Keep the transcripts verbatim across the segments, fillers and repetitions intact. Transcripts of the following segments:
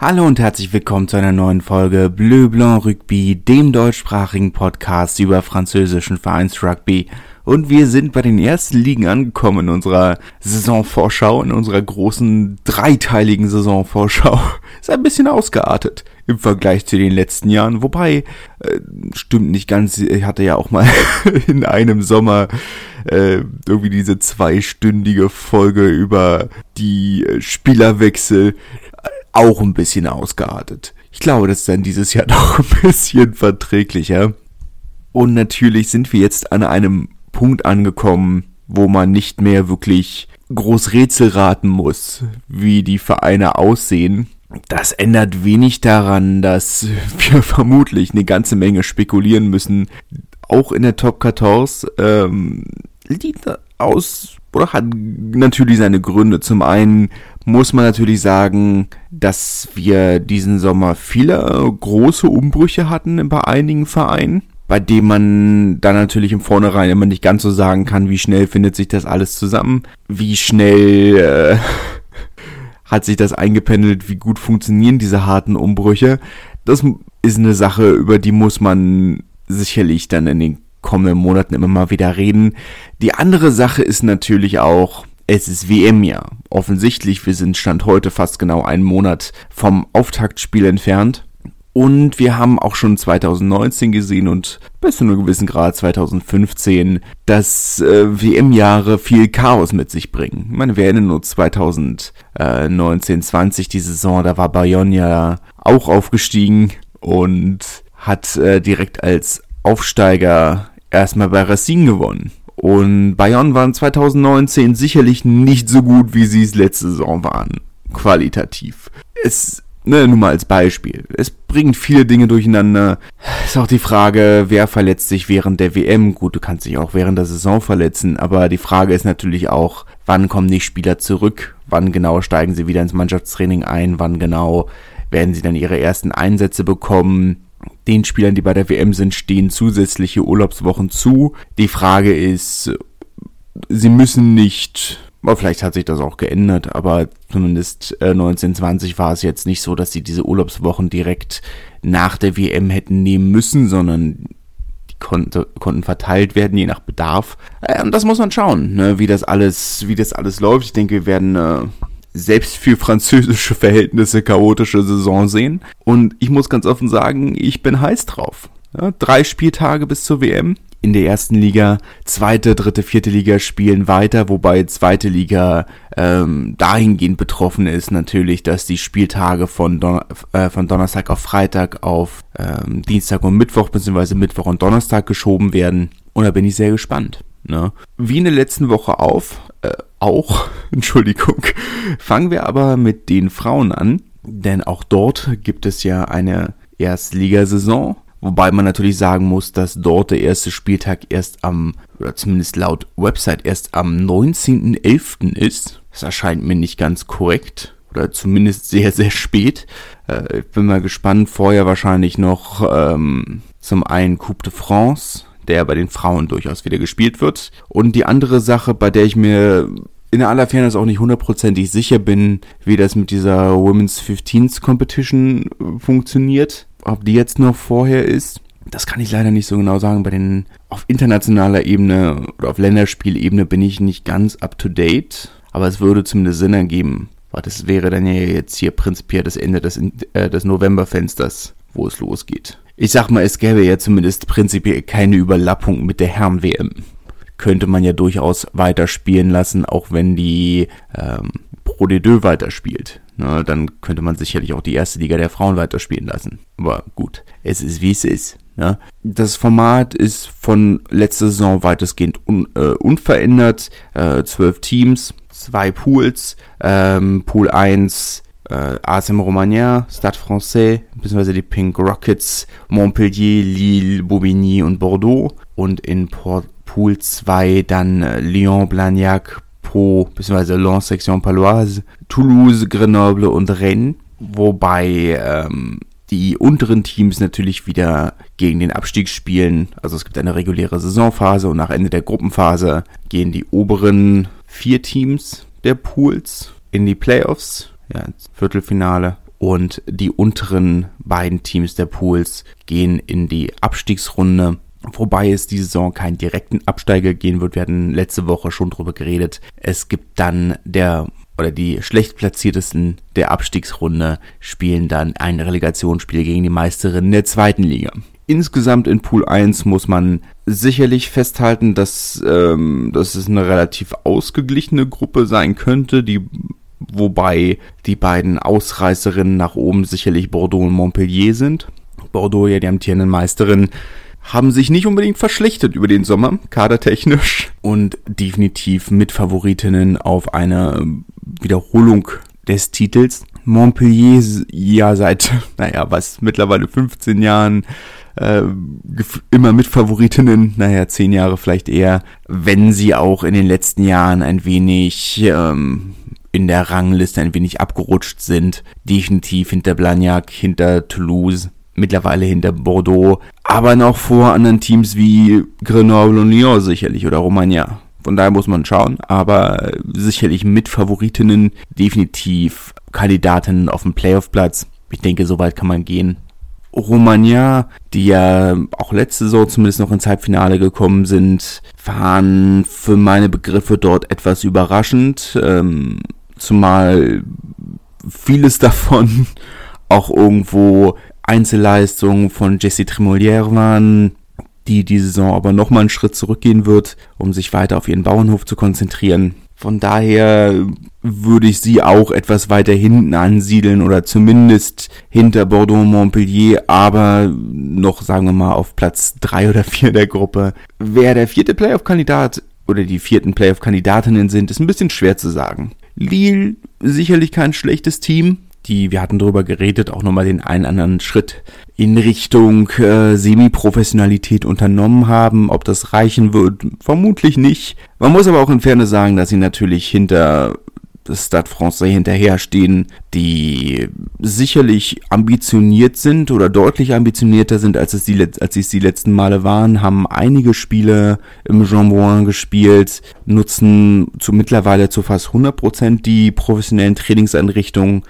Hallo und herzlich willkommen zu einer neuen Folge Bleu Blanc Rugby, dem deutschsprachigen Podcast über französischen Vereinsrugby. Und wir sind bei den ersten Ligen angekommen in unserer Saisonvorschau, in unserer großen dreiteiligen Saisonvorschau. Ist ein bisschen ausgeartet im Vergleich zu den letzten Jahren. Wobei, äh, stimmt nicht ganz, ich hatte ja auch mal in einem Sommer äh, irgendwie diese zweistündige Folge über die äh, Spielerwechsel. Auch ein bisschen ausgeartet. Ich glaube, das ist dann dieses Jahr noch ein bisschen verträglicher. Und natürlich sind wir jetzt an einem Punkt angekommen, wo man nicht mehr wirklich groß Rätsel raten muss, wie die Vereine aussehen. Das ändert wenig daran, dass wir vermutlich eine ganze Menge spekulieren müssen. Auch in der Top vierzehn ähm, liegt aus oder hat natürlich seine Gründe. Zum einen muss man natürlich sagen, dass wir diesen Sommer viele große Umbrüche hatten bei einigen Vereinen, bei denen man dann natürlich im Vornherein immer nicht ganz so sagen kann, wie schnell findet sich das alles zusammen, wie schnell äh, hat sich das eingependelt, wie gut funktionieren diese harten Umbrüche. Das ist eine Sache, über die muss man sicherlich dann in den kommenden Monaten immer mal wieder reden. Die andere Sache ist natürlich auch, es ist W M-Jahr. Offensichtlich, wir sind Stand heute fast genau einen Monat vom Auftaktspiel entfernt. Und wir haben auch schon zwanzig neunzehn gesehen und bis zu einem gewissen Grad zwanzig fünfzehn, dass äh, W M-Jahre viel Chaos mit sich bringen. Ich meine, wir erinnern uns zwanzig neunzehn zwanzig, die Saison, da war Bayonne ja auch aufgestiegen und hat äh, direkt als Aufsteiger erstmal bei Racing gewonnen. Und Bayonne waren zwanzig neunzehn sicherlich nicht so gut, wie sie es letzte Saison waren, qualitativ. Es, ne, nur mal als Beispiel. Es bringt viele Dinge durcheinander. Ist auch die Frage, wer verletzt sich während der W M? Gut, du kannst dich auch während der Saison verletzen, aber die Frage ist natürlich auch, wann kommen die Spieler zurück? Wann genau steigen sie wieder ins Mannschaftstraining ein? Wann genau werden sie dann ihre ersten Einsätze bekommen? Den Spielern, die bei der W M sind, stehen zusätzliche Urlaubswochen zu. Die Frage ist, sie müssen nicht, aber vielleicht hat sich das auch geändert, aber zumindest äh, neunzehn zwanzig war es jetzt nicht so, dass sie diese Urlaubswochen direkt nach der W M hätten nehmen müssen, sondern die konnte, konnten verteilt werden, je nach Bedarf. Äh, und das muss man schauen, ne, wie das alles, wie das alles läuft. Ich denke, wir werden äh, selbst für französische Verhältnisse chaotische Saison sehen. Und ich muss ganz offen sagen, ich bin heiß drauf. Ja, drei Spieltage bis zur W M. In der ersten Liga, zweite, dritte, vierte Liga spielen weiter, wobei zweite Liga ähm, dahingehend betroffen ist natürlich, dass die Spieltage von, Don- äh, von Donnerstag auf Freitag auf ähm, Dienstag und Mittwoch bzw. Mittwoch und Donnerstag geschoben werden. Und da bin ich sehr gespannt. Ne? Wie in der letzten Woche auf, äh, auch, Entschuldigung, fangen wir aber mit den Frauen an, denn auch dort gibt es ja eine Erstligasaison, wobei man natürlich sagen muss, dass dort der erste Spieltag erst am, oder zumindest laut Website erst am neunzehnten elften ist. Das erscheint mir nicht ganz korrekt, oder zumindest sehr, sehr spät. Äh, ich bin mal gespannt, vorher wahrscheinlich noch ähm, zum einen Coupe de France, der bei den Frauen durchaus wieder gespielt wird. Und die andere Sache, bei der ich mir in aller Fairness auch nicht hundertprozentig sicher bin, wie das mit dieser Women's fünfzehnth Competition funktioniert, ob die jetzt noch vorher ist, das kann ich leider nicht so genau sagen. Bei den auf internationaler Ebene oder auf Länderspielebene bin ich nicht ganz up to date, aber es würde zumindest Sinn ergeben, weil das wäre dann ja jetzt hier prinzipiell das Ende des, äh, des Novemberfensters, wo es losgeht. Ich sag mal, es gäbe ja zumindest prinzipiell keine Überlappung mit der Herren-W M. Könnte man ja durchaus weiterspielen lassen, auch wenn die ähm, Pro D deux weiterspielt. Na, dann könnte man sicherlich auch die erste Liga der Frauen weiterspielen lassen. Aber gut, es ist wie es ist. Ne? Das Format ist von letzter Saison weitestgehend un, äh, unverändert. Äh, zwölf Teams, zwei Pools. Ähm, Pool eins, äh, A S M Romagna, Stade Français, beziehungsweise die Pink Rockets, Montpellier, Lille, Bobigny und Bordeaux. Und in Port Pool zwei dann äh, Lyon, Blagnac, Pau, beziehungsweise Lens, Section Paloise, Toulouse, Grenoble und Rennes. Wobei ähm, die unteren Teams natürlich wieder gegen den Abstieg spielen. Also es gibt eine reguläre Saisonphase und nach Ende der Gruppenphase gehen die oberen vier Teams der Pools in die Playoffs, ja, ins Viertelfinale. und die unteren beiden Teams der Pools gehen in die Abstiegsrunde. Wobei es diese Saison keinen direkten Absteiger gehen wird. Wir hatten letzte Woche schon drüber geredet. Es gibt dann der oder die schlecht platziertesten der Abstiegsrunde spielen dann ein Relegationsspiel gegen die Meisterinnen der zweiten Liga. Insgesamt in Pool eins muss man sicherlich festhalten, dass, ähm, dass es eine relativ ausgeglichene Gruppe sein könnte, die wobei die beiden Ausreißerinnen nach oben sicherlich Bordeaux und Montpellier sind. Bordeaux, ja die amtierenden Meisterinnen, haben sich nicht unbedingt verschlechtert über den Sommer, kadertechnisch, und definitiv Mitfavoritinnen auf eine Wiederholung des Titels. Montpellier, ja seit, naja, was, mittlerweile fünfzehn Jahren, äh, immer Mitfavoritinnen, naja, zehn Jahre vielleicht eher, wenn sie auch in den letzten Jahren ein wenig ähm, in der Rangliste ein wenig abgerutscht sind, definitiv hinter Blagnac, hinter Toulouse, mittlerweile hinter Bordeaux, aber noch vor anderen Teams wie Grenoble und Lyon sicherlich oder Romagna. Von daher muss man schauen, aber sicherlich mit Favoritinnen, definitiv Kandidatinnen auf dem Playoff-Platz. Ich denke, so weit kann man gehen. Romagna, die ja auch letzte Saison zumindest noch ins Halbfinale gekommen sind, waren für meine Begriffe dort etwas überraschend, ähm, zumal vieles davon auch irgendwo Einzelleistungen von Jessie Tremolière waren, die die Saison aber nochmal einen Schritt zurückgehen wird, um sich weiter auf ihren Bauernhof zu konzentrieren. Von daher würde ich sie auch etwas weiter hinten ansiedeln oder zumindest hinter Bordeaux und Montpellier, aber noch, sagen wir mal, auf Platz drei oder vier der Gruppe. Wer der vierte Playoff-Kandidat oder die vierten Playoff-Kandidatinnen sind, ist ein bisschen schwer zu sagen. Lille, sicherlich kein schlechtes Team. Die, wir hatten darüber geredet, auch nochmal den einen anderen Schritt in Richtung äh, Semi-Professionalität unternommen haben. Ob das reichen wird, vermutlich nicht. Man muss aber auch in Fairness sagen, dass sie natürlich hinter das Stade Français hinterherstehen, die sicherlich ambitioniert sind oder deutlich ambitionierter sind, als es die, als es die letzten Male waren, haben einige Spiele im Jean Bouin gespielt, nutzen zu mittlerweile zu fast hundert Prozent die professionellen Trainingseinrichtungen,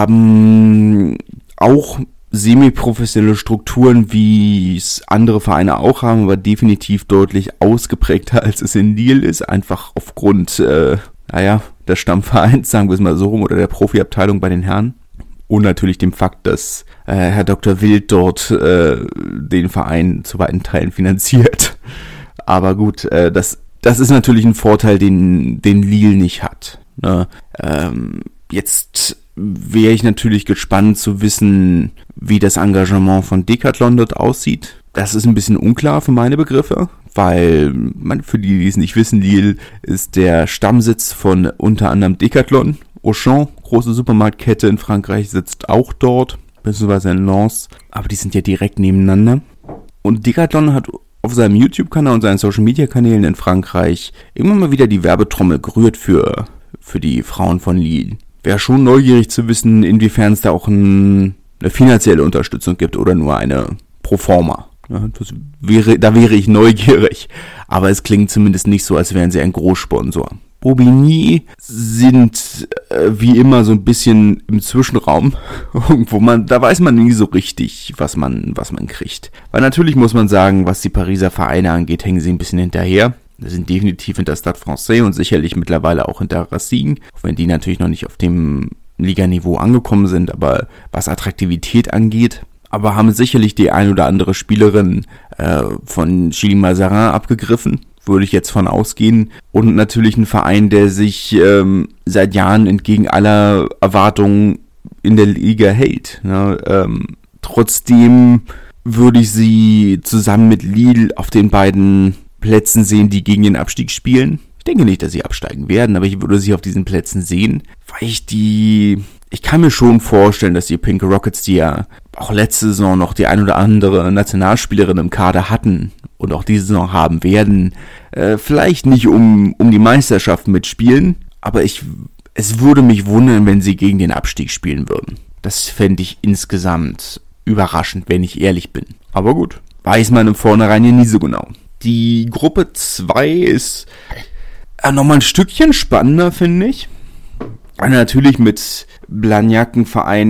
haben auch semi-professionelle Strukturen, wie es andere Vereine auch haben, aber definitiv deutlich ausgeprägter, als es in Lille ist, einfach aufgrund, äh, naja, des Stammvereins, sagen wir es mal so rum, oder der Profiabteilung bei den Herren. Und natürlich dem Fakt, dass äh, Herr Doktor Wild dort äh, den Verein zu weiten Teilen finanziert. Aber gut, äh, das das ist natürlich ein Vorteil, den den Lille nicht hat. Ne? Ähm, jetzt wäre ich natürlich gespannt zu wissen, wie das Engagement von Decathlon dort aussieht. Das ist ein bisschen unklar für meine Begriffe, weil, man, für die, die es nicht wissen, Lille ist der Stammsitz von unter anderem Decathlon. Auchan, große Supermarktkette in Frankreich, sitzt auch dort, beziehungsweise in Lens, aber die sind ja direkt nebeneinander. Und Decathlon hat auf seinem YouTube-Kanal und seinen Social-Media-Kanälen in Frankreich immer mal wieder die Werbetrommel gerührt für, für die Frauen von Lille. Wäre schon neugierig zu wissen, inwiefern es da auch ein, eine finanzielle Unterstützung gibt oder nur eine Proforma. Ja, das wäre, da wäre ich neugierig, aber es klingt zumindest nicht so, als wären sie ein Großsponsor. Bobigny sind äh, wie immer so ein bisschen im Zwischenraum, irgendwo man, da weiß man nie so richtig, was man, was man kriegt. Weil natürlich muss man sagen, was die Pariser Vereine angeht, hängen sie ein bisschen hinterher. Sie sind definitiv hinter Stade Français und sicherlich mittlerweile auch hinter Racing, auch wenn die natürlich noch nicht auf dem Liganiveau angekommen sind, aber was Attraktivität angeht, aber haben sicherlich die ein oder andere Spielerin äh, von Chili Mazarin abgegriffen, würde ich jetzt von ausgehen. Und natürlich ein Verein, der sich ähm, seit Jahren entgegen aller Erwartungen in der Liga hält. Ne? Ähm, trotzdem würde ich sie zusammen mit Lille auf den beiden Plätzen sehen, die gegen den Abstieg spielen. Ich denke nicht, dass sie absteigen werden, aber ich würde sie auf diesen Plätzen sehen, weil ich die... Ich kann mir schon vorstellen, dass die Pink Rockets, die ja auch letzte Saison noch die ein oder andere Nationalspielerin im Kader hatten und auch diese Saison haben werden, äh, vielleicht nicht um um die Meisterschaft mitspielen, aber ich es würde mich wundern, wenn sie gegen den Abstieg spielen würden. Das fände ich insgesamt überraschend, wenn ich ehrlich bin. Aber gut, weiß man im Vornherein ja nie so genau. Die Gruppe zwei ist äh, nochmal ein Stückchen spannender, finde ich. Natürlich mit Blagnac ein Verein,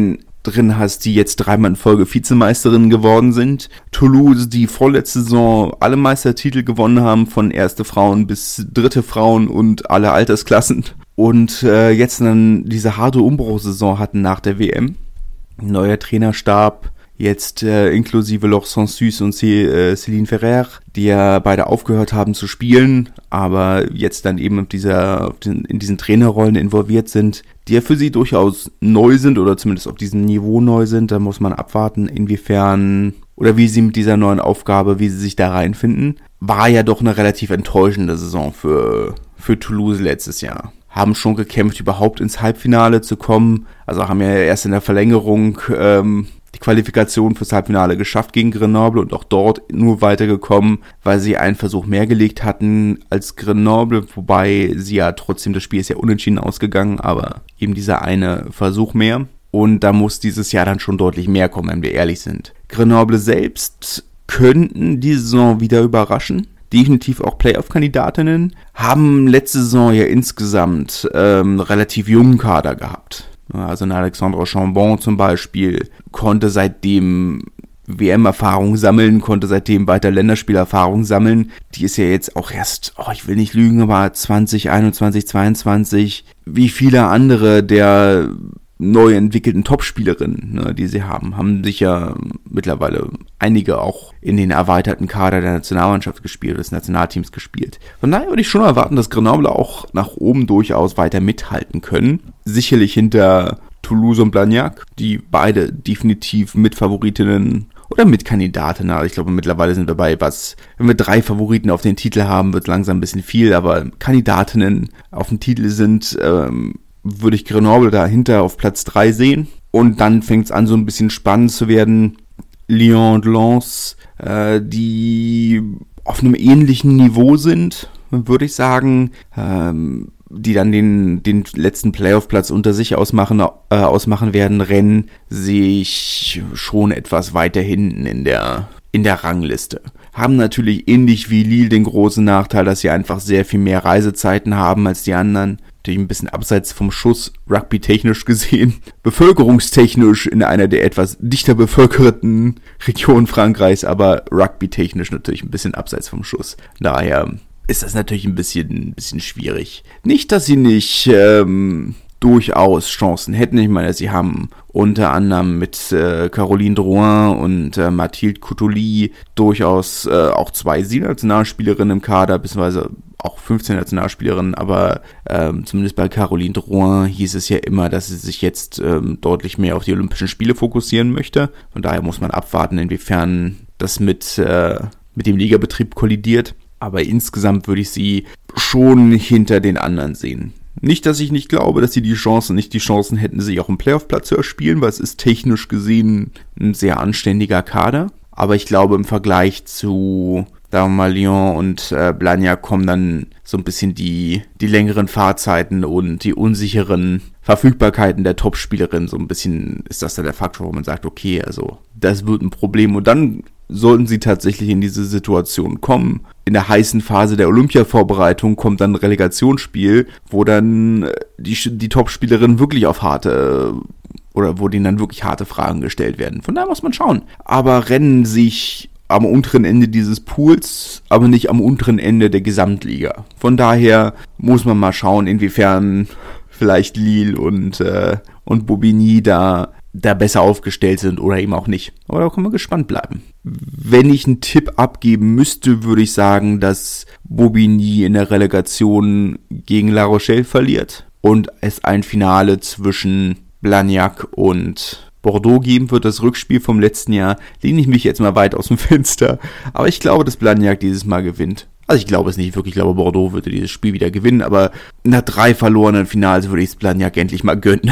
drin hast, die jetzt dreimal in Folge Vizemeisterin geworden sind. Toulouse, die vorletzte Saison alle Meistertitel gewonnen haben, von erste Frauen bis dritte Frauen und alle Altersklassen. Und äh, jetzt dann diese harte Umbruchsaison hatten nach der W M. Neuer Trainerstab, jetzt äh, inklusive Laure Sansus und C- äh, Céline Ferrer, die ja beide aufgehört haben zu spielen, aber jetzt dann eben auf dieser, auf den, in diesen Trainerrollen involviert sind, die ja für sie durchaus neu sind oder zumindest auf diesem Niveau neu sind. Da muss man abwarten, inwiefern oder wie sie mit dieser neuen Aufgabe, wie sie sich da reinfinden. War ja doch eine relativ enttäuschende Saison für, für Toulouse letztes Jahr. Haben schon gekämpft, überhaupt ins Halbfinale zu kommen. Also haben ja erst in der Verlängerung ähm, die Qualifikation fürs Halbfinale geschafft gegen Grenoble und auch dort nur weitergekommen, weil sie einen Versuch mehr gelegt hatten als Grenoble, wobei sie ja trotzdem, das Spiel ist ja unentschieden ausgegangen, aber eben dieser eine Versuch mehr. Und da muss dieses Jahr dann schon deutlich mehr kommen, wenn wir ehrlich sind. Grenoble selbst könnten die Saison wieder überraschen. Definitiv auch Playoff-Kandidatinnen, haben letzte Saison ja insgesamt ähm, relativ jungen Kader gehabt. Also eine Alexandra Chambon zum Beispiel konnte seitdem W M-Erfahrung sammeln, konnte seitdem weiter Länderspielerfahrung sammeln. Die ist ja jetzt auch erst, oh, ich will nicht lügen, aber zwanzig einundzwanzig, zweiundzwanzig, wie viele andere der neu entwickelten Topspielerinnen, ne, die sie haben, haben sich ja mittlerweile einige auch in den erweiterten Kader der Nationalmannschaft gespielt, des Nationalteams gespielt. Von daher würde ich schon erwarten, dass Grenoble auch nach oben durchaus weiter mithalten können. Sicherlich hinter Toulouse und Blagnac, die beide definitiv Mitfavoritinnen oder Mitkandidatinnen. Also ich glaube, mittlerweile sind wir bei was, wenn wir drei Favoriten auf den Titel haben, wird langsam ein bisschen viel, aber Kandidatinnen auf dem Titel sind, ähm, würde ich Grenoble dahinter auf Platz drei sehen. Und dann fängt es an, so ein bisschen spannend zu werden. Lyon und Lens, äh, die auf einem ähnlichen Niveau sind, würde ich sagen, ähm, die dann den, den letzten Playoff-Platz unter sich ausmachen, äh, ausmachen werden, Rennes sehe ich schon etwas weiter hinten in der, in der Rangliste. Haben natürlich ähnlich wie Lille den großen Nachteil, dass sie einfach sehr viel mehr Reisezeiten haben als die anderen. Natürlich ein bisschen abseits vom Schuss, rugby-technisch gesehen, bevölkerungstechnisch in einer der etwas dichter bevölkerten Regionen Frankreichs, aber rugby-technisch natürlich ein bisschen abseits vom Schuss. Daher ist das natürlich ein bisschen, ein bisschen schwierig. Nicht, dass sie nicht ähm, durchaus Chancen hätten. Ich meine, sie haben unter anderem mit äh, Caroline Drouin und äh, Mathilde Coutoli durchaus äh, auch zwei Nationalspielerinnen im Kader, beziehungsweise auch fünfzehn Nationalspielerinnen, aber ähm, zumindest bei Caroline Drouin hieß es ja immer, dass sie sich jetzt ähm, deutlich mehr auf die Olympischen Spiele fokussieren möchte. Von daher muss man abwarten, inwiefern das mit, äh, mit dem Ligabetrieb kollidiert. Aber insgesamt würde ich sie schon hinter den anderen sehen. Nicht, dass ich nicht glaube, dass sie die Chancen, nicht die Chancen hätten, sich auch im Playoff-Platz zu erspielen, weil es ist technisch gesehen ein sehr anständiger Kader. Aber ich glaube, im Vergleich zu sagen wir mal, Lyon und äh, Blagnac kommen dann so ein bisschen die, die längeren Fahrzeiten und die unsicheren Verfügbarkeiten der Topspielerin. So ein bisschen ist das dann der Faktor, wo man sagt, okay, also das wird ein Problem. Und dann sollten sie tatsächlich in diese Situation kommen. In der heißen Phase der Olympia-Vorbereitung kommt dann ein Relegationsspiel, wo dann die, die Topspielerin wirklich auf harte oder wo denen dann wirklich harte Fragen gestellt werden. Von daher muss man schauen. Aber Rennen sich am unteren Ende dieses Pools, aber nicht am unteren Ende der Gesamtliga. Von daher muss man mal schauen, inwiefern vielleicht Lille und, äh, und Bobigny da, da besser aufgestellt sind oder eben auch nicht. Aber da können wir gespannt bleiben. Wenn ich einen Tipp abgeben müsste, würde ich sagen, dass Bobigny in der Relegation gegen La Rochelle verliert und es ein Finale zwischen Blagnac und Bordeaux geben wird, das Rückspiel vom letzten Jahr, lehne ich mich jetzt mal weit aus dem Fenster. Aber ich glaube, dass Blagnac dieses Mal gewinnt. Also ich glaube es nicht wirklich, ich glaube, Bordeaux würde dieses Spiel wieder gewinnen, aber nach drei verlorenen Finals würde ich es Blagnac endlich mal gönnen.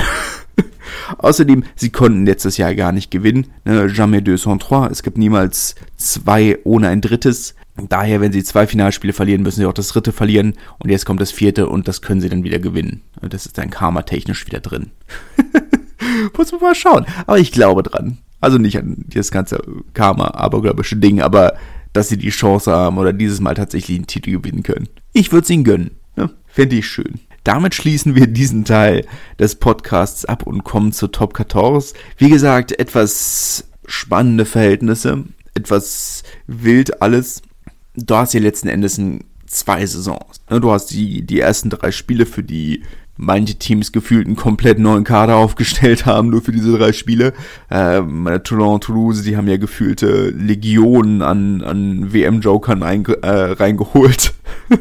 Außerdem, sie konnten letztes Jahr gar nicht gewinnen. Ne? Jamais deux sans trois. Es gibt niemals zwei ohne ein drittes. Daher, wenn sie zwei Finalspiele verlieren, müssen sie auch das dritte verlieren. Und jetzt kommt das vierte und das können sie dann wieder gewinnen. Und das ist dann karma-technisch wieder drin. Muss man mal schauen. Aber ich glaube dran. Also nicht an das ganze Karma-abergläubische Ding, aber dass sie die Chance haben oder dieses Mal tatsächlich einen Titel gewinnen können. Ich würde es ihnen gönnen. Ne? Fände ich schön. damit schließen wir diesen Teil des Podcasts ab und kommen zur Top vierzehn. Wie gesagt, etwas spannende Verhältnisse, etwas wild alles. Du hast hier letzten Endes ein, zwei Saisons. Du hast die, die ersten drei Spiele, für die manche Teams gefühlt einen komplett neuen Kader aufgestellt haben, nur für diese drei Spiele. Ähm, Toulon, Toulouse, die haben ja gefühlte Legionen an, an W M-Jokern einge- äh, reingeholt.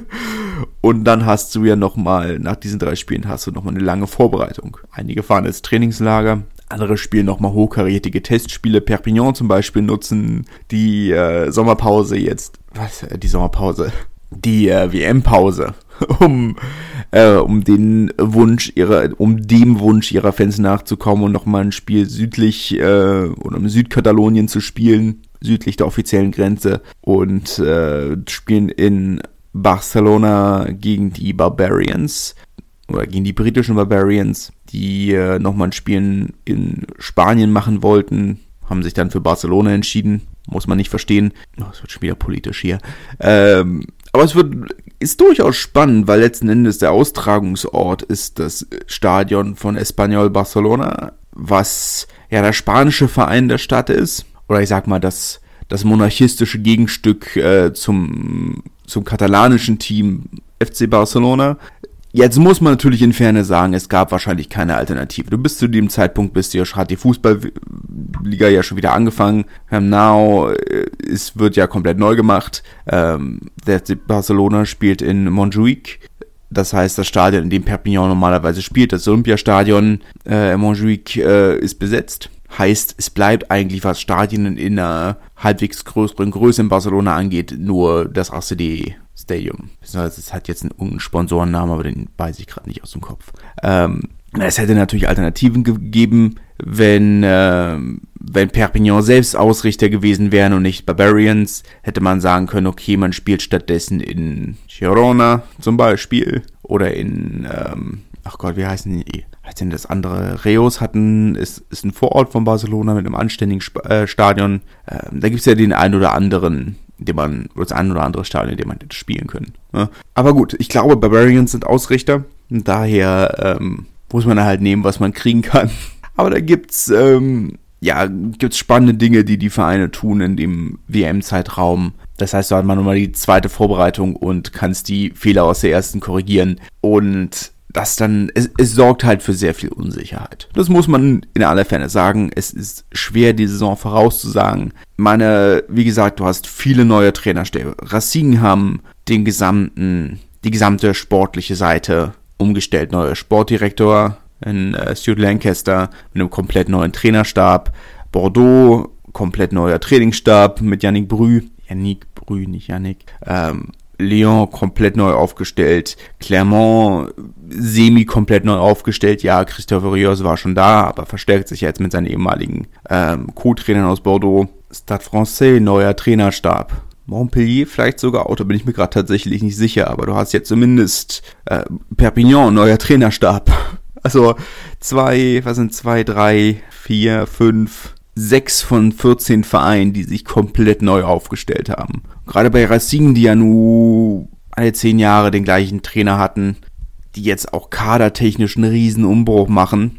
Und dann hast du ja nochmal, nach diesen drei Spielen hast du nochmal eine lange Vorbereitung. Einige fahren ins Trainingslager, andere spielen nochmal hochkarätige Testspiele. Perpignan zum Beispiel nutzen die äh, Sommerpause jetzt, was, äh, die Sommerpause, die äh, W M-Pause, um äh, um den Wunsch ihrer, um dem Wunsch ihrer Fans nachzukommen und nochmal ein Spiel südlich äh, oder im Südkatalonien zu spielen, südlich der offiziellen Grenze, und äh, spielen in Barcelona gegen die Barbarians oder gegen die britischen Barbarians, die äh, nochmal ein Spiel in Spanien machen wollten, haben sich dann für Barcelona entschieden. Muss man nicht verstehen. Oh, es wird schon wieder politisch hier. Ähm, aber es wird, ist durchaus spannend, weil letzten Endes der Austragungsort ist das Stadion von Espanyol Barcelona, was ja der spanische Verein der Stadt ist. Oder ich sag mal, das, das monarchistische Gegenstück äh, zum, zum katalanischen Team F C Barcelona. Jetzt muss man natürlich in Ferne sagen, es gab wahrscheinlich keine Alternative. Du bist zu dem Zeitpunkt, bist du ja, hat die Fußballliga ja schon wieder angefangen. Now, es wird ja komplett neu gemacht. Ähm, der F C Barcelona spielt in Montjuic. Das heißt, das Stadion, in dem Perpignan normalerweise spielt, das Olympiastadion äh, in Montjuic, äh, ist besetzt. Heißt, es bleibt eigentlich, was Stadien in einer halbwegs größeren Größe in Barcelona angeht, nur das A C D Stadium. Es hat jetzt einen Sponsorennamen, aber den weiß ich gerade nicht aus dem Kopf. Ähm, es hätte natürlich Alternativen gegeben, wenn, äh, wenn Perpignan selbst Ausrichter gewesen wären und nicht Barbarians, hätte man sagen können, okay, man spielt stattdessen in Girona zum Beispiel oder in, ähm, ach Gott, wie heißen die? Heißt denn das andere? Reus hatten, ist, ist ein Vorort von Barcelona mit einem anständigen Sp- äh, Stadion. Ähm, da gibt's ja den einen oder anderen, den man, oder das ein oder andere Stadion, in dem man hätte spielen können. Ne? Aber gut, ich glaube, Barbarians sind Ausrichter. Und daher ähm, muss man halt nehmen, was man kriegen kann. Aber da gibt's, ähm, ja, gibt's spannende Dinge, die die Vereine tun in dem W M-Zeitraum. Das heißt, da hat man nochmal die zweite Vorbereitung und kannst die Fehler aus der ersten korrigieren. Und das dann, es, es sorgt halt für sehr viel Unsicherheit. Das muss man in aller Ferne sagen. Es ist schwer, die Saison vorauszusagen. Meine, wie gesagt, du hast viele neue Trainerstäbe. Racing haben den gesamten, die gesamte sportliche Seite umgestellt. Neuer Sportdirektor in äh, Stuart Lancaster mit einem komplett neuen Trainerstab. Bordeaux, komplett neuer Trainingsstab mit Yannick Brü. Yannick Brü, nicht Yannick. Ähm, Lyon komplett neu aufgestellt, Clermont semi komplett neu aufgestellt. Ja, Christophe Rios war schon da, aber verstärkt sich jetzt mit seinen ehemaligen ähm, Co-Trainern aus Bordeaux. Stade Français, neuer Trainerstab. Montpellier vielleicht sogar auch, da bin ich mir gerade tatsächlich nicht sicher, aber du hast jetzt zumindest äh, Perpignan, neuer Trainerstab. Also zwei, was sind zwei, drei, vier, fünf, sechs von vierzehn Vereinen, die sich komplett neu aufgestellt haben. Gerade bei Racing, die ja nur alle zehn Jahre den gleichen Trainer hatten, die jetzt auch kadertechnisch einen riesen Umbruch machen,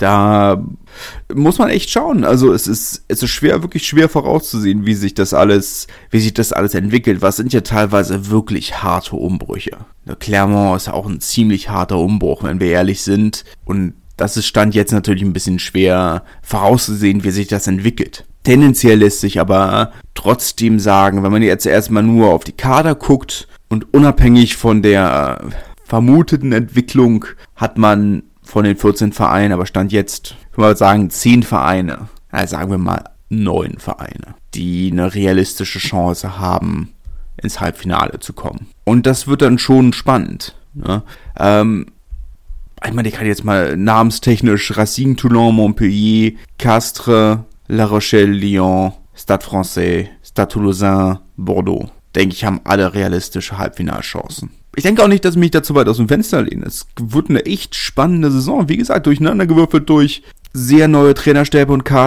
da muss man echt schauen. Also es ist, es ist schwer, wirklich schwer vorauszusehen, wie sich das alles, wie sich das alles entwickelt. Was sind ja teilweise wirklich harte Umbrüche. Clermont ist auch ein ziemlich harter Umbruch, wenn wir ehrlich sind. Und das ist Stand jetzt natürlich ein bisschen schwer vorauszusehen, wie sich das entwickelt. Tendenziell lässt sich aber trotzdem sagen, wenn man jetzt erstmal nur auf die Kader guckt und unabhängig von der vermuteten Entwicklung hat man von den vierzehn Vereinen, aber Stand jetzt, ich würde mal sagen, zehn Vereine, also sagen wir mal neun Vereine, die eine realistische Chance haben, ins Halbfinale zu kommen. Und das wird dann schon spannend. Ne? Ähm, ich meine, ich kann jetzt mal namenstechnisch Racing, Toulon, Montpellier, Castres, La Rochelle, Lyon, Stade Français, Stade Toulousain, Bordeaux. Denke ich, haben alle realistische Halbfinalchancen. Ich denke auch nicht, dass ich mich da zu weit aus dem Fenster lehne. Es wird eine echt spannende Saison. Wie gesagt, durcheinandergewürfelt durch sehr neue Trainerstäbe und Kader,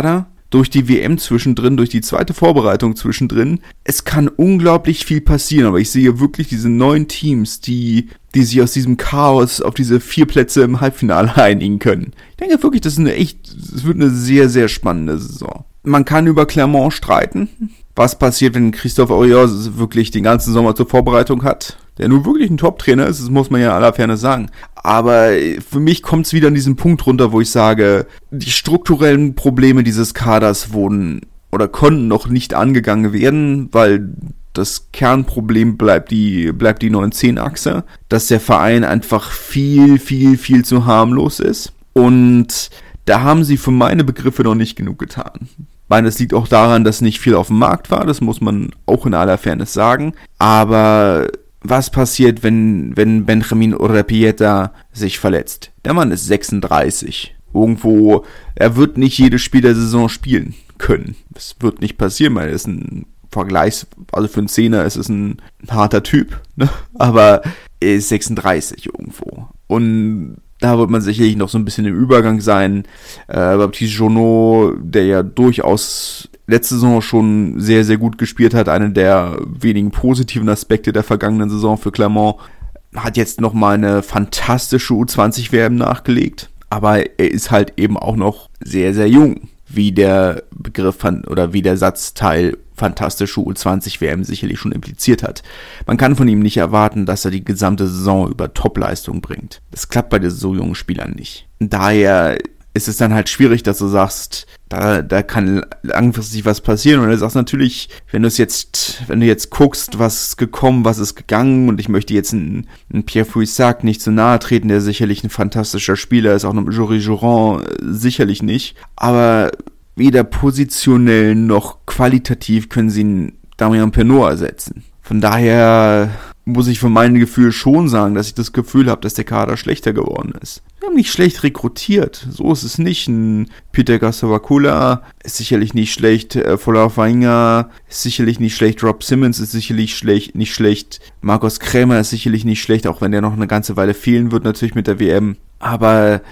durch die W M zwischendrin, durch die zweite Vorbereitung zwischendrin. Es kann unglaublich viel passieren, aber ich sehe wirklich diese neun Teams, die, die sich aus diesem Chaos auf diese vier Plätze im Halbfinale einigen können. Ich denke wirklich, das ist eine echt, es wird eine sehr, sehr spannende Saison. Man kann über Clermont streiten. Was passiert, wenn Christophe Auriol wirklich den ganzen Sommer zur Vorbereitung hat? Der nun wirklich ein Top-Trainer ist, das muss man ja in aller Fairness sagen. Aber für mich kommt es wieder an diesen Punkt runter, wo ich sage, die strukturellen Probleme dieses Kaders wurden oder konnten noch nicht angegangen werden, weil das Kernproblem bleibt die, bleibt die neun zehn Achse, dass der Verein einfach viel, viel, viel zu harmlos ist. Und da haben sie für meine Begriffe noch nicht genug getan. Ich meine, das liegt auch daran, dass nicht viel auf dem Markt war, das muss man auch in aller Fairness sagen. Aber was passiert, wenn, wenn Benjamin Urrepieta sich verletzt? Der Mann ist sechsunddreißig. Irgendwo, er wird nicht jedes Spiel der Saison spielen können. Das wird nicht passieren, weil er ist ein Vergleichs, also für einen Zehner ist es ein harter Typ, ne? Aber er ist sechsunddreißig irgendwo. Und da wird man sicherlich noch so ein bisschen im Übergang sein. Äh, Baptiste Jonot, der ja durchaus letzte Saison schon sehr, sehr gut gespielt hat, einer der wenigen positiven Aspekte der vergangenen Saison für Clermont, hat jetzt nochmal eine fantastische U zwanzig W M nachgelegt. Aber er ist halt eben auch noch sehr, sehr jung, wie der Begriff oder wie der Satzteil fantastische U zwanzig W M sicherlich schon impliziert hat. Man kann von ihm nicht erwarten, dass er die gesamte Saison über Topleistung bringt. Das klappt bei so jungen Spielern nicht. Daher ist es dann halt schwierig, dass du sagst, da, da kann langfristig was passieren. Und du sagst natürlich, wenn du es jetzt, wenn du jetzt guckst, was ist gekommen, was ist gegangen, und ich möchte jetzt einen, einen Pierre Fouissac nicht zu nahe treten, der sicherlich ein fantastischer Spieler ist, auch noch Jory Jouron sicherlich nicht. Aber weder positionell noch qualitativ können sie einen Damian Penaud ersetzen. Von daher muss ich von meinem Gefühl schon sagen, dass ich das Gefühl habe, dass der Kader schlechter geworden ist. Wir haben nicht schlecht rekrutiert, so ist es nicht. Ein Peter Gassavakula ist sicherlich nicht schlecht, äh, Folau Fainga ist sicherlich nicht schlecht, Rob Simmons ist sicherlich schlecht, nicht schlecht, Markus Krämer ist sicherlich nicht schlecht, auch wenn der noch eine ganze Weile fehlen wird natürlich mit der W M. Aber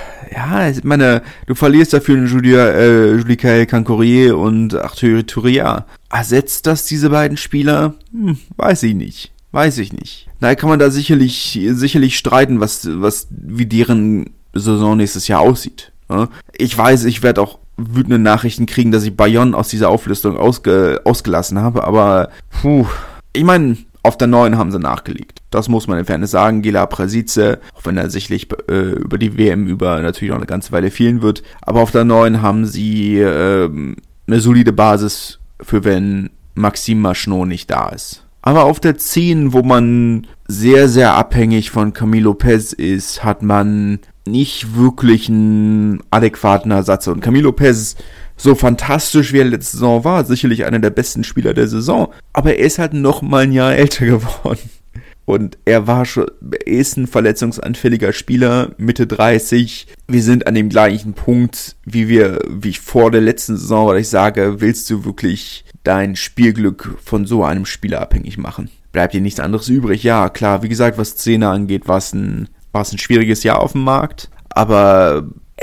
ja, ich meine, du verlierst dafür einen Julia, äh, Julie Cancorier und Arthur Touria. Ersetzt das diese beiden Spieler? Hm, weiß ich nicht. Weiß ich nicht. Daher kann man da sicherlich, sicherlich streiten, was, was, wie deren Saison nächstes Jahr aussieht. Ich weiß, ich werde auch wütende Nachrichten kriegen, dass ich Bayonne aus dieser Auflistung ausge, ausgelassen habe, aber, puh, ich meine, auf der neuen haben sie nachgelegt. Das muss man in Fairness sagen. Gela Prasice, auch wenn er sicherlich äh, über die W M über natürlich noch eine ganze Weile fehlen wird, aber auf der neuen haben sie äh, eine solide Basis für wenn Maxime Machenot nicht da ist. Aber auf der zehn, wo man sehr, sehr abhängig von Camille Lopez ist, hat man nicht wirklich einen adäquaten Ersatz. Und Camille Lopez, so fantastisch wie er letzte Saison war, sicherlich einer der besten Spieler der Saison. Aber er ist halt noch mal ein Jahr älter geworden. Und er war schon, er ist ein verletzungsanfälliger Spieler, Mitte dreißig. Wir sind an dem gleichen Punkt, wie wir, wie ich vor der letzten Saison, weil ich sage, willst du wirklich dein Spielglück von so einem Spieler abhängig machen? Bleibt dir nichts anderes übrig. Ja, klar, wie gesagt, was Zehner angeht, war es ein, war es ein schwieriges Jahr auf dem Markt. Aber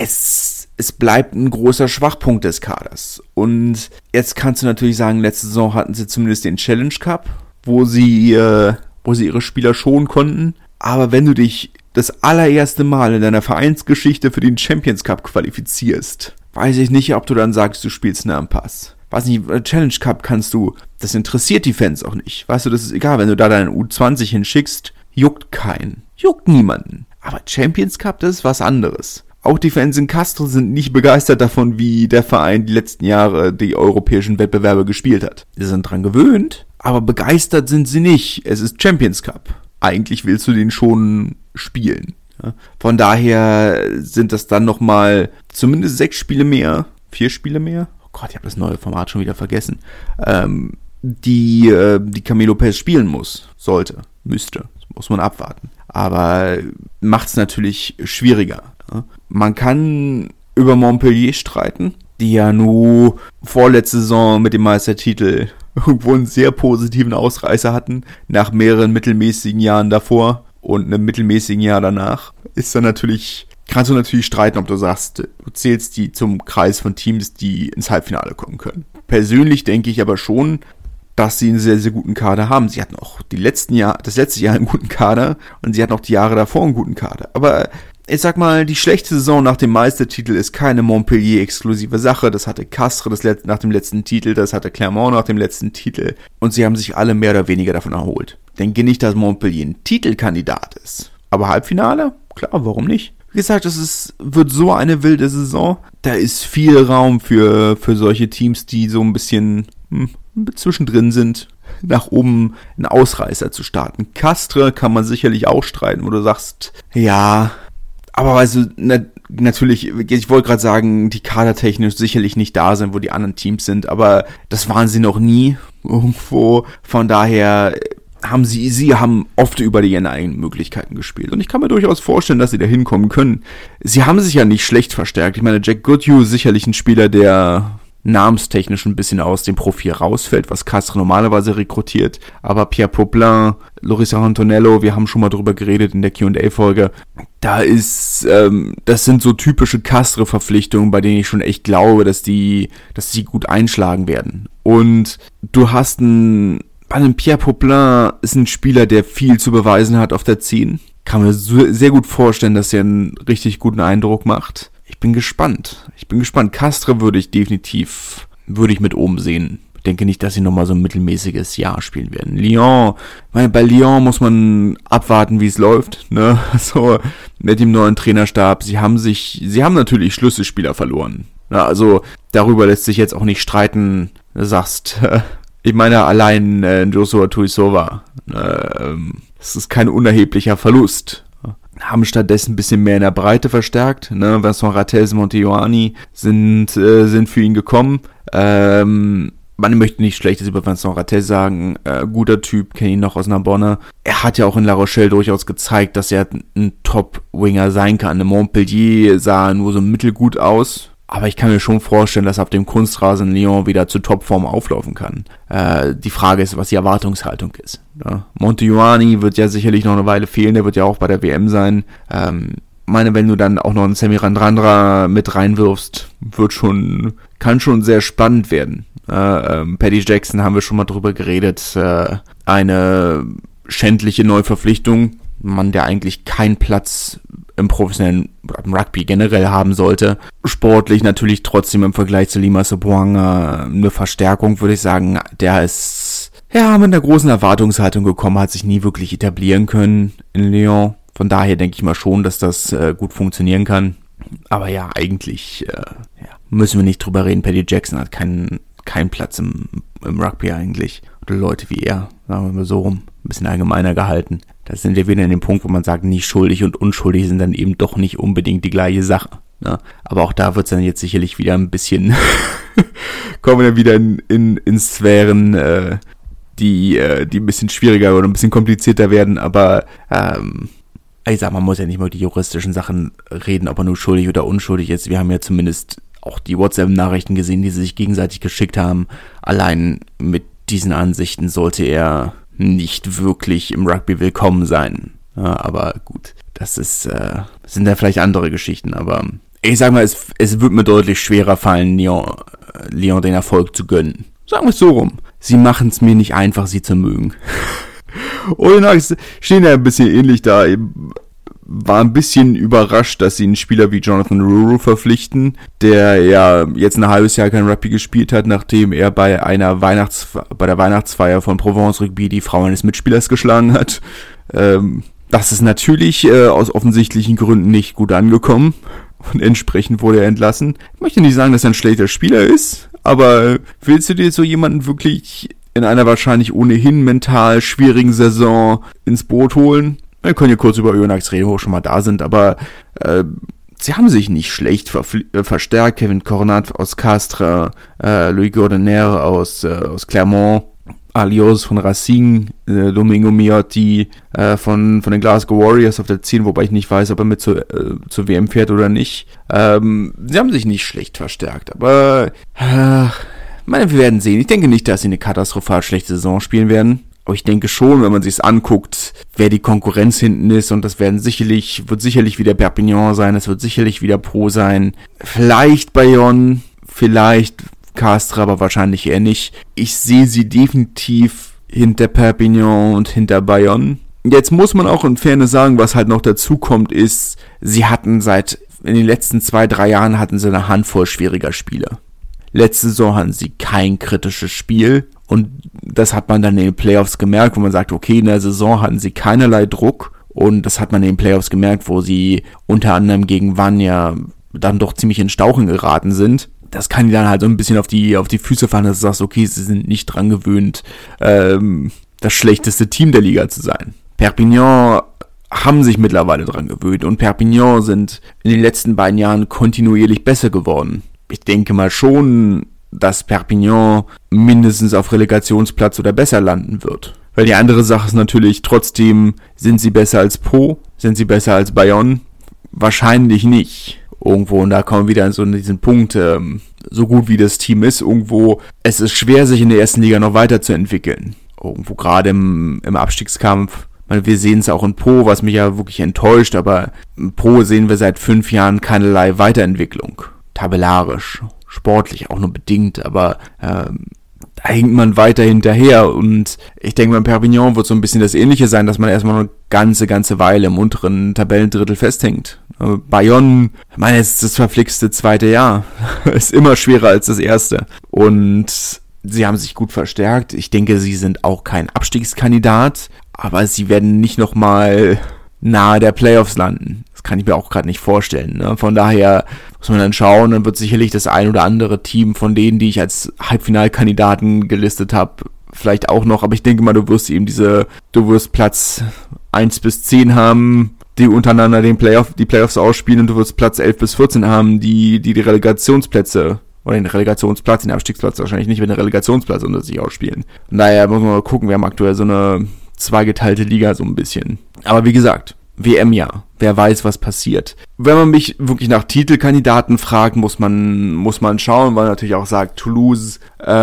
es, es bleibt ein großer Schwachpunkt des Kaders. Und jetzt kannst du natürlich sagen, letzte Saison hatten sie zumindest den Challenge Cup, wo sie, äh, wo sie ihre Spieler schonen konnten. Aber wenn du dich das allererste Mal in deiner Vereinsgeschichte für den Champions Cup qualifizierst, weiß ich nicht, ob du dann sagst, du spielst nah am Pass. Weiß nicht, Challenge Cup kannst du, das interessiert die Fans auch nicht. Weißt du, das ist egal, wenn du da deinen U zwanzig hinschickst, juckt keinen. Juckt niemanden. Aber Champions Cup, das ist was anderes. Auch die Fans in Castro sind nicht begeistert davon, wie der Verein die letzten Jahre die europäischen Wettbewerbe gespielt hat. Sie sind dran gewöhnt, aber begeistert sind sie nicht. Es ist Champions Cup. Eigentlich willst du den schon spielen. Von daher sind das dann nochmal zumindest sechs Spiele mehr, vier Spiele mehr. Oh Gott, ich habe das neue Format schon wieder vergessen. Ähm, die, äh, die Camille Lopez spielen muss, sollte, müsste. Das muss man abwarten. Aber macht es natürlich schwieriger. Man kann über Montpellier streiten, die ja nur vorletzte Saison mit dem Meistertitel irgendwo einen sehr positiven Ausreißer hatten, nach mehreren mittelmäßigen Jahren davor und einem mittelmäßigen Jahr danach. Ist dann natürlich kannst du natürlich streiten, ob du sagst, du zählst die zum Kreis von Teams, die ins Halbfinale kommen können. Persönlich denke ich aber schon, dass sie einen sehr, sehr guten Kader haben. Sie hatten auch die letzten Jahr, das letzte Jahr einen guten Kader und sie hatten auch die Jahre davor einen guten Kader. Aber ich sag mal, die schlechte Saison nach dem Meistertitel ist keine Montpellier-exklusive Sache. Das hatte Castres das Let- nach dem letzten Titel, das hatte Clermont nach dem letzten Titel. Und sie haben sich alle mehr oder weniger davon erholt. Ich denke nicht, dass Montpellier ein Titelkandidat ist. Aber Halbfinale? Klar, warum nicht? Wie gesagt, es ist, wird so eine wilde Saison. Da ist viel Raum für, für solche Teams, die so ein bisschen hm, zwischendrin sind, nach oben einen Ausreißer zu starten. Castres kann man sicherlich auch streiten, wo du sagst, ja... Aber weißt du, na, natürlich, ich wollte gerade sagen, die kadertechnisch sicherlich nicht da sind, wo die anderen Teams sind, aber das waren sie noch nie irgendwo. Von daher haben sie, sie haben oft über die ihren eigenen Möglichkeiten gespielt. Und ich kann mir durchaus vorstellen, dass sie da hinkommen können. Sie haben sich ja nicht schlecht verstärkt. Ich meine, Jack Goodhue ist sicherlich ein Spieler, der namenstechnisch ein bisschen aus dem Profil rausfällt, was Castres normalerweise rekrutiert. Aber Pierre Poplin, Loris Antonello, wir haben schon mal drüber geredet in der Q and A-Folge. Da ist, ähm, das sind so typische Castres-Verpflichtungen, bei denen ich schon echt glaube, dass die, dass die gut einschlagen werden. Und du hast einen, bei einem Pierre Poplin ist ein Spieler, der viel zu beweisen hat auf der zehn. Kann mir so, sehr gut vorstellen, dass er einen richtig guten Eindruck macht. Ich bin gespannt. Ich bin gespannt. Castres würde ich definitiv, würde ich mit oben sehen. Ich denke nicht, dass sie nochmal so ein mittelmäßiges Jahr spielen werden. Lyon, meine, bei Lyon muss man abwarten, wie es läuft, ne? So, mit dem neuen Trainerstab. Sie haben sich, sie haben natürlich Schlüsselspieler verloren. Ja, also, darüber lässt sich jetzt auch nicht streiten. Du sagst, äh, ich meine, allein äh, Joshua Tuisova, äh, das ist kein unerheblicher Verlust. Haben stattdessen ein bisschen mehr in der Breite verstärkt. Ne? Vincent Rattez, Montejoani sind, äh, sind für ihn gekommen. Ähm, man möchte nichts Schlechtes über Vincent Rattez sagen. Äh, guter Typ, kenne ihn noch aus Narbonne. Er hat ja auch in La Rochelle durchaus gezeigt, dass er ein Top-Winger sein kann. In Montpellier sah er nur so mittelgut aus. Aber ich kann mir schon vorstellen, dass ab dem Kunstrasen Lyon wieder zu Topform auflaufen kann. Äh, die Frage ist, was die Erwartungshaltung ist. Ja. Montejoani wird ja sicherlich noch eine Weile fehlen, der wird ja auch bei der W M sein. Ähm, meine, wenn du dann auch noch einen Semi Randrandra mit reinwirfst, wird schon, kann schon sehr spannend werden. Äh, ähm, Paddy Jackson haben wir schon mal drüber geredet. Äh, eine schändliche Neuverpflichtung. Mann, der eigentlich keinen Platz im professionellen Rugby generell haben sollte. Sportlich natürlich trotzdem im Vergleich zu Lima Sopoanga eine Verstärkung, würde ich sagen. Der ist ja mit einer großen Erwartungshaltung gekommen, hat sich nie wirklich etablieren können in Lyon. Von daher denke ich mal schon, dass das äh, gut funktionieren kann. Aber ja, eigentlich äh, ja, müssen wir nicht drüber reden. Paddy Jackson hat keinen keinen Platz im, im Rugby eigentlich. Oder Leute wie er, sagen wir mal so rum, ein bisschen allgemeiner gehalten. Da sind wir wieder in dem Punkt, wo man sagt, nicht schuldig und unschuldig sind dann eben doch nicht unbedingt die gleiche Sache. Ne? Aber auch da wird es dann jetzt sicherlich wieder ein bisschen, kommen wir dann wieder in, in, in Sphären, äh, die, äh, die ein bisschen schwieriger oder ein bisschen komplizierter werden. Aber ähm, ich sag, man muss ja nicht mal die juristischen Sachen reden, ob er nur schuldig oder unschuldig ist. Wir haben ja zumindest auch die WhatsApp-Nachrichten gesehen, die sie sich gegenseitig geschickt haben. Allein mit diesen Ansichten sollte er nicht wirklich im Rugby willkommen sein. Ja, aber gut, das ist, äh, sind ja vielleicht andere Geschichten, aber ich sag mal, es, es wird mir deutlich schwerer fallen, Lyon, äh, Lyon den Erfolg zu gönnen. Sagen wir es so rum. Sie machen es mir nicht einfach, sie zu mögen. Oyonnax stehen ja ein bisschen ähnlich da. Ich war ein bisschen überrascht, dass sie einen Spieler wie Jonathan Ruru verpflichten, der ja jetzt ein halbes Jahr kein Rugby gespielt hat, nachdem er bei einer Weihnachts bei der Weihnachtsfeier von Provence Rugby die Frau eines Mitspielers geschlagen hat. Ähm, das ist natürlich äh, aus offensichtlichen Gründen nicht gut angekommen und entsprechend wurde er entlassen. Ich möchte nicht sagen, dass er ein schlechter Spieler ist, aber willst du dir so jemanden wirklich in einer wahrscheinlich ohnehin mental schwierigen Saison ins Boot holen? Wir können ja kurz über Oyonnax reden, wo wir schon mal da sind, aber äh, sie haben sich nicht schlecht verfl- äh, verstärkt. Kevin Cornat aus Castres, äh, Louis Gourdener aus, äh, aus Clermont, Alios von Racing, äh, Domingo Miotti äh, von, von den Glasgow Warriors auf der zehn, wobei ich nicht weiß, ob er mit zur, äh, zur W M fährt oder nicht. Ähm, sie haben sich nicht schlecht verstärkt, aber äh, meine, wir werden sehen. Ich denke nicht, dass sie eine katastrophal schlechte Saison spielen werden. Aber ich denke schon, wenn man sich's anguckt, wer die Konkurrenz hinten ist, und das werden sicherlich, wird sicherlich wieder Perpignan sein, es wird sicherlich wieder Pau sein. Vielleicht Bayonne, vielleicht Castres, aber wahrscheinlich eher nicht. Ich sehe sie definitiv hinter Perpignan und hinter Bayonne. Jetzt muss man auch in Fairness sagen, was halt noch dazu kommt, ist, sie hatten seit, in den letzten zwei, drei Jahren hatten sie eine Handvoll schwieriger Spiele. Letzte Saison hatten sie kein kritisches Spiel und das hat man dann in den Playoffs gemerkt, wo man sagt, okay, in der Saison hatten sie keinerlei Druck und das hat man in den Playoffs gemerkt, wo sie unter anderem gegen Vanya dann doch ziemlich in Stauchen geraten sind. Das kann die dann halt so ein bisschen auf die auf die Füße fallen, dass du sagst, okay, sie sind nicht dran gewöhnt, ähm, das schlechteste Team der Liga zu sein. Perpignan haben sich mittlerweile dran gewöhnt und Perpignan sind in den letzten beiden Jahren kontinuierlich besser geworden. Ich denke mal schon, dass Perpignan mindestens auf Relegationsplatz oder besser landen wird. Weil die andere Sache ist natürlich, trotzdem, sind sie besser als Pau? Sind sie besser als Bayonne? Wahrscheinlich nicht. Irgendwo, und da kommen wir wieder so in diesen Punkt, ähm, so gut wie das Team ist, irgendwo, es ist schwer, sich in der ersten Liga noch weiterzuentwickeln. Irgendwo, gerade im, im Abstiegskampf. Meine, wir sehen es auch in Pau, was mich ja wirklich enttäuscht, aber in Pau sehen wir seit fünf Jahren keinerlei Weiterentwicklung. Tabellarisch, sportlich auch nur bedingt, aber ähm, da hinkt man weiter hinterher und ich denke, beim Perpignan wird so ein bisschen das Ähnliche sein, dass man erstmal eine ganze, ganze Weile im unteren Tabellendrittel festhängt. Äh, Bayonne, ich meine, es ist das verflixte zweite Jahr, ist immer schwerer als das erste und sie haben sich gut verstärkt. Ich denke, sie sind auch kein Abstiegskandidat, aber sie werden nicht nochmal nahe der Playoffs landen. Das kann ich mir auch gerade nicht vorstellen. Ne? Von daher muss man dann schauen, dann wird sicherlich das ein oder andere Team von denen, die ich als Halbfinalkandidaten gelistet habe, vielleicht auch noch, aber ich denke mal, du wirst eben diese, du wirst Platz eins bis zehn haben, die untereinander den Playoff, die Playoffs ausspielen und du wirst Platz elf bis vierzehn haben, die, die die Relegationsplätze oder den Relegationsplatz, den Abstiegsplatz wahrscheinlich nicht, wenn den Relegationsplatz unter sich ausspielen. Von daher muss man mal gucken, wir haben aktuell so eine zweigeteilte Liga so ein bisschen. Aber wie gesagt, W M-Jahr. Wer weiß, was passiert. Wenn man mich wirklich nach Titelkandidaten fragt, muss man muss man schauen, weil man natürlich auch sagt, Toulouse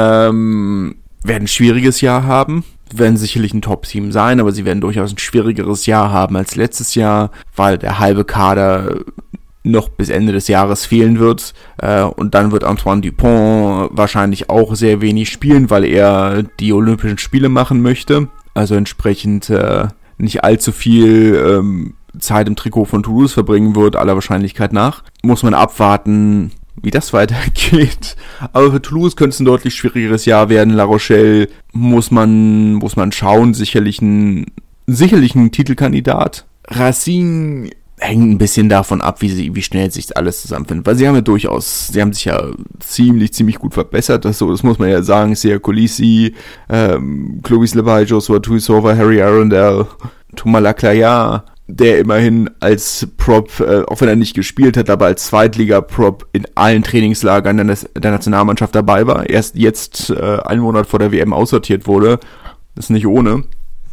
ähm, werden ein schwieriges Jahr haben. Werden sicherlich ein Top-Team sein, aber sie werden durchaus ein schwierigeres Jahr haben als letztes Jahr, weil der halbe Kader noch bis Ende des Jahres fehlen wird. Äh, und dann wird Antoine Dupont wahrscheinlich auch sehr wenig spielen, weil er die Olympischen Spiele machen möchte. Also entsprechend äh, nicht allzu viel ähm, Zeit im Trikot von Toulouse verbringen wird, aller Wahrscheinlichkeit nach. Muss man abwarten, wie das weitergeht. Aber für Toulouse könnte es ein deutlich schwierigeres Jahr werden. La Rochelle muss man muss man schauen, sicherlich ein, sicherlich ein Titelkandidat. Racine hängt ein bisschen davon ab, wie sie, wie schnell sich alles zusammenfindet. Weil sie haben ja durchaus, sie haben sich ja ziemlich, ziemlich gut verbessert. Das, so, das muss man ja sagen. Sia Colisi, ähm, Clovis Levi, Joshua Tuisova, Harry Arundel, Thomas Laclaya, der immerhin als Prop, äh, auch wenn er nicht gespielt hat, aber als Zweitliga-Prop in allen Trainingslagern der, der Nationalmannschaft dabei war. Erst jetzt, äh, einen Monat vor der W M aussortiert wurde. Das ist nicht ohne.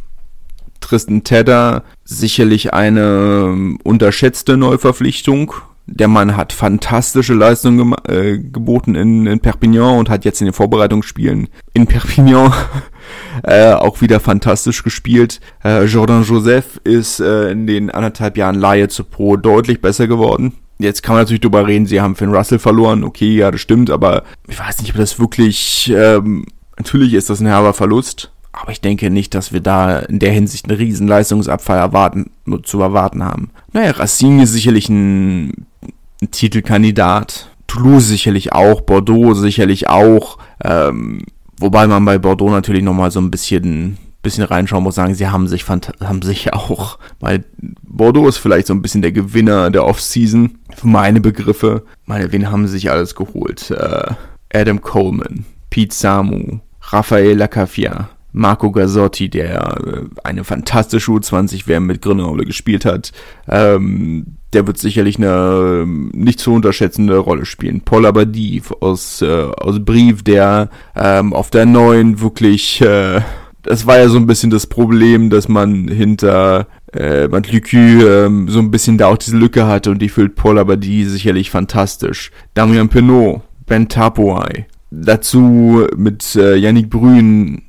Tristan Tedder, sicherlich eine ähm, unterschätzte Neuverpflichtung. Der Mann hat fantastische Leistungen gem- äh, geboten in, in Perpignan und hat jetzt in den Vorbereitungsspielen in Perpignan äh, auch wieder fantastisch gespielt. Äh, Jordan Joseph ist äh, in den anderthalb Jahren Leihe zu Pau deutlich besser geworden. Jetzt kann man natürlich drüber reden, sie haben Finn Russell verloren. Okay, ja, das stimmt, aber ich weiß nicht, ob das wirklich... Ähm, natürlich ist das ein herber Verlust. Aber ich denke nicht, dass wir da in der Hinsicht einen riesen Leistungsabfall erwarten, zu erwarten haben. Naja, Racine ist sicherlich ein, ein Titelkandidat. Toulouse sicherlich auch. Bordeaux sicherlich auch. Ähm, wobei man bei Bordeaux natürlich nochmal so ein bisschen, bisschen reinschauen muss, sagen, sie haben sich, haben sich auch, weil Bordeaux ist vielleicht so ein bisschen der Gewinner der Offseason. Für meine Begriffe. Meine, wen haben sie sich alles geholt? Äh, Adam Coleman, Pete Samu, Raphael Lacafia, Marco Gazzotti, der äh, eine fantastische U zwanzig W M mit Grenoble gespielt hat, ähm, der wird sicherlich eine nicht zu unterschätzende Rolle spielen. Paul Abadie aus, äh, aus Brive, der ähm, auf der neuen wirklich, äh, das war ja so ein bisschen das Problem, dass man hinter äh, Matlucu ähm, so ein bisschen da auch diese Lücke hatte und die füllt Paul Abadie sicherlich fantastisch. Damien Penaud, Ben Tapoai, dazu mit äh, Yannick Brün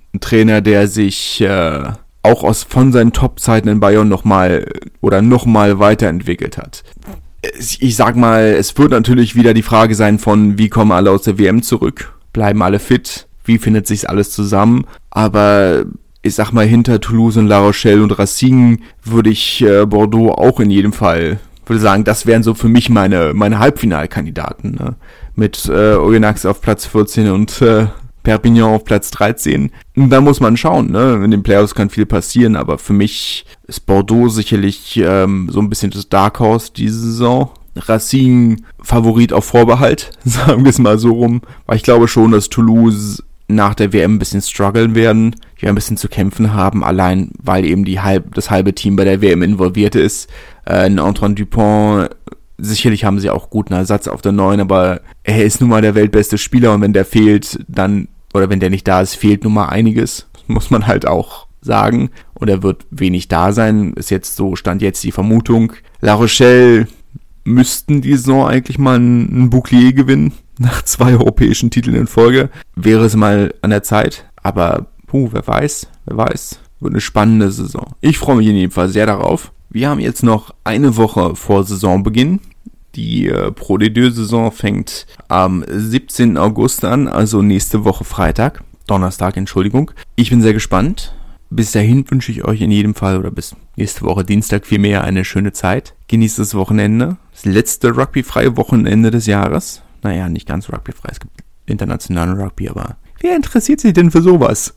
ein Trainer, der sich äh, auch aus von seinen Top-Zeiten in Bayern nochmal oder nochmal weiterentwickelt hat. Ich sag mal, es wird natürlich wieder die Frage sein von, wie kommen alle aus der W M zurück? Bleiben alle fit? Wie findet sich alles zusammen? Aber ich sag mal, hinter Toulouse und La Rochelle und Racing würde ich äh, Bordeaux auch in jedem Fall, würde sagen, das wären so für mich meine meine Halbfinalkandidaten. Ne? Mit äh, Oyonnax auf Platz vierzehn und äh, Perpignan auf Platz dreizehn. Und da muss man schauen, ne? In den Playoffs kann viel passieren, aber für mich ist Bordeaux sicherlich ähm, so ein bisschen das Dark Horse diese Saison. Racing Favorit auf Vorbehalt, sagen wir es mal so rum. Weil ich glaube schon, dass Toulouse nach der W M ein bisschen strugglen werden, die ein bisschen zu kämpfen haben, allein weil eben die halb, das halbe Team bei der W M involviert ist. Äh, Antoine Dupont, sicherlich haben sie auch guten Ersatz auf der neun, aber er ist nun mal der weltbeste Spieler und wenn der fehlt, dann, oder wenn der nicht da ist, fehlt nun mal einiges. Das muss man halt auch sagen. Und er wird wenig da sein, ist jetzt so, stand jetzt die Vermutung. La Rochelle müssten die Saison eigentlich mal einen Bouclier gewinnen. Nach zwei europäischen Titeln in Folge wäre es mal an der Zeit. Aber, puh, wer weiß, wer weiß. Wird eine spannende Saison. Ich freue mich in jedem Fall sehr darauf. Wir haben jetzt noch eine Woche vor Saisonbeginn. Die äh, Pro D zwei-Saison fängt am siebzehnten August an, also nächste Woche Freitag. Donnerstag, Entschuldigung. Ich bin sehr gespannt. Bis dahin wünsche ich euch in jedem Fall, oder bis nächste Woche Dienstag vielmehr, eine schöne Zeit. Genießt das Wochenende. Das letzte rugbyfreie Wochenende des Jahres. Naja, nicht ganz rugbyfrei, es gibt internationalen Rugby, aber wer interessiert sich denn für sowas?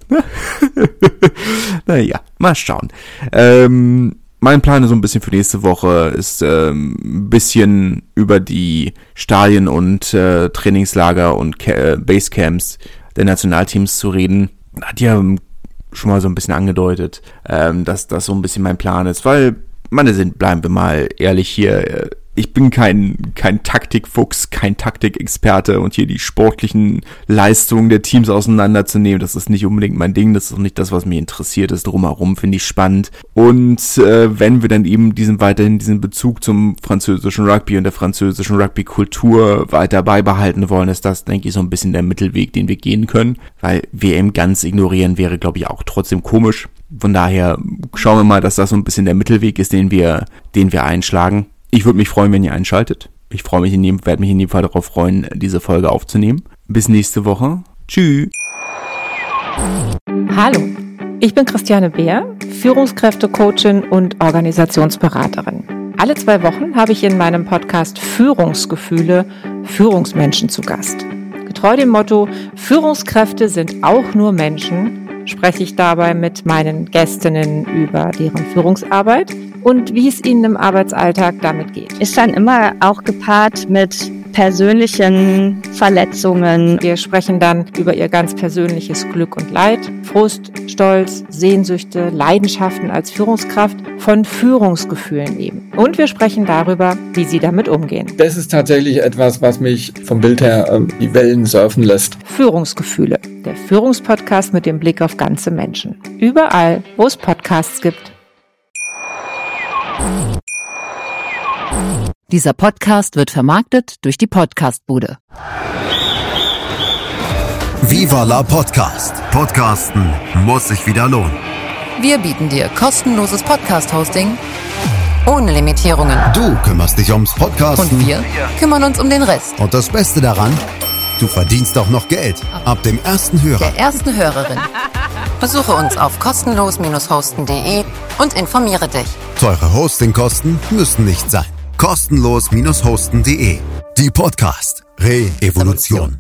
Naja, mal schauen. Ähm, mein Plan ist so ein bisschen für nächste Woche, ist ähm, ein bisschen über die Stadien und äh, Trainingslager und Ca- äh, Basecamps der Nationalteams zu reden. Hat ja schon mal so ein bisschen angedeutet, ähm, dass das so ein bisschen mein Plan ist, weil, meine sind, bleiben wir mal ehrlich hier, äh, ich bin kein kein Taktikfuchs, kein Taktikexperte und hier die sportlichen Leistungen der Teams auseinanderzunehmen, das ist nicht unbedingt mein Ding, das ist auch nicht das, was mich interessiert, das drumherum finde ich spannend. Und äh, wenn wir dann eben diesen weiterhin diesen Bezug zum französischen Rugby und der französischen Rugby-Kultur weiter beibehalten wollen, ist das, denke ich, so ein bisschen der Mittelweg, den wir gehen können, weil W M ganz ignorieren wäre, glaube ich, auch trotzdem komisch. Von daher schauen wir mal, dass das so ein bisschen der Mittelweg ist, den wir den wir einschlagen. Ich würde mich freuen, wenn ihr einschaltet. Ich freue mich in jedem, werde mich in jedem Fall darauf freuen, diese Folge aufzunehmen. Bis nächste Woche. Tschüss. Hallo, ich bin Christiane Beer, Führungskräftecoachin und Organisationsberaterin. Alle zwei Wochen habe ich in meinem Podcast Führungsgefühle Führungsmenschen zu Gast. Getreu dem Motto, Führungskräfte sind auch nur Menschen, spreche ich dabei mit meinen Gästinnen über deren Führungsarbeit und wie es ihnen im Arbeitsalltag damit geht. Ist dann immer auch gepaart mit persönlichen Verletzungen. Wir sprechen dann über ihr ganz persönliches Glück und Leid, Frust, Stolz, Sehnsüchte, Leidenschaften als Führungskraft, von Führungsgefühlen eben. Und wir sprechen darüber, wie sie damit umgehen. Das ist tatsächlich etwas, was mich vom Bild her äh, die Wellen surfen lässt. Führungsgefühle, der Führungspodcast mit dem Blick auf ganze Menschen. Überall, wo es Podcasts gibt. Dieser Podcast wird vermarktet durch die Podcastbude. Viva la Podcast. Podcasten muss sich wieder lohnen. Wir bieten dir kostenloses Podcast-Hosting ohne Limitierungen. Du kümmerst dich ums Podcasten. Und wir kümmern uns um den Rest. Und das Beste daran, du verdienst auch noch Geld. Ab dem ersten Hörer. Der ersten Hörerin. Besuche uns auf kostenlos hosten punkt de und informiere dich. Teure Hostingkosten müssen nicht sein. kostenlos hosten punkt de. Die Podcast Re-Evolution.